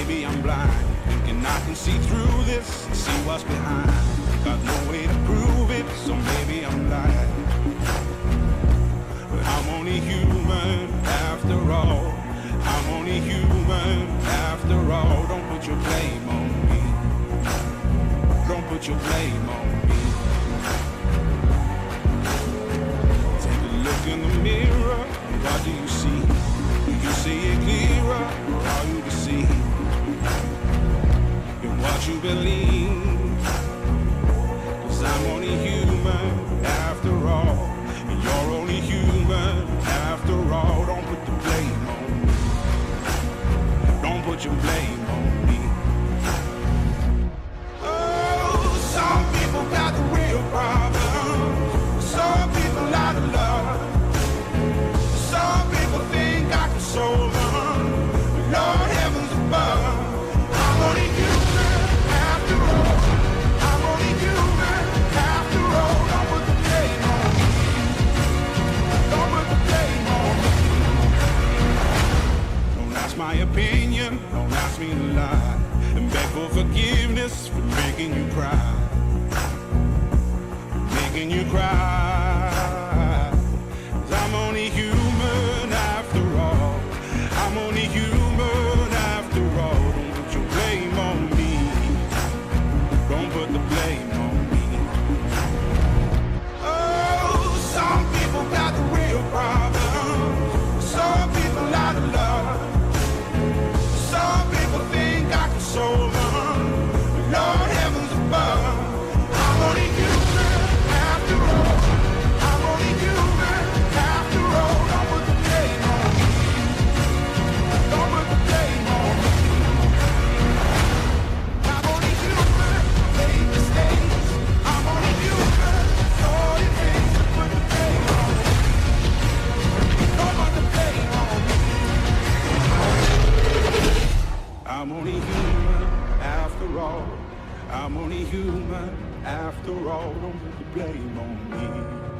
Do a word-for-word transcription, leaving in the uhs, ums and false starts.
maybe I'm blind, thinking I can see through this and see what's behind. Got no way to prove it, so maybe I'm lying. But I'm only human after all. I'm only human after all. Don't put your blame on me. Don't put your blame on me. Take a look in the mirror, what do you see? Do you see it clearer, or are you deceived in what you believe? 'Cause I'm only human after all, and you're only human after all. Don't put the blame on me. Don't put your blame on me. Oh, some people got the real problem. Some people out of love. Some people think I can solve them. Lord heavens above, I'm only human after all. I'm only human after all. Don't put the blame on me. Don't put the blame on me. Don't ask my opinion, don't ask me to lie, and beg for forgiveness for making you cry, making you cry. 'Cause I'm only human after all. I'm only human after all. Don't put your blame on me. Don't put the blame on me. Oh, some people got the real problem. Some people out of love. Some people think I can solve them. Lord heavens above, I'm only human after all. I'm only human after all. Don't put the blame on me. Don't put the blame on me. I'm only human, make mistakes. I'm only human, all it takes to put the blame on me. Don't put the blame on me. I'm only human after all. I'm only human after all. Don't put the blame on me.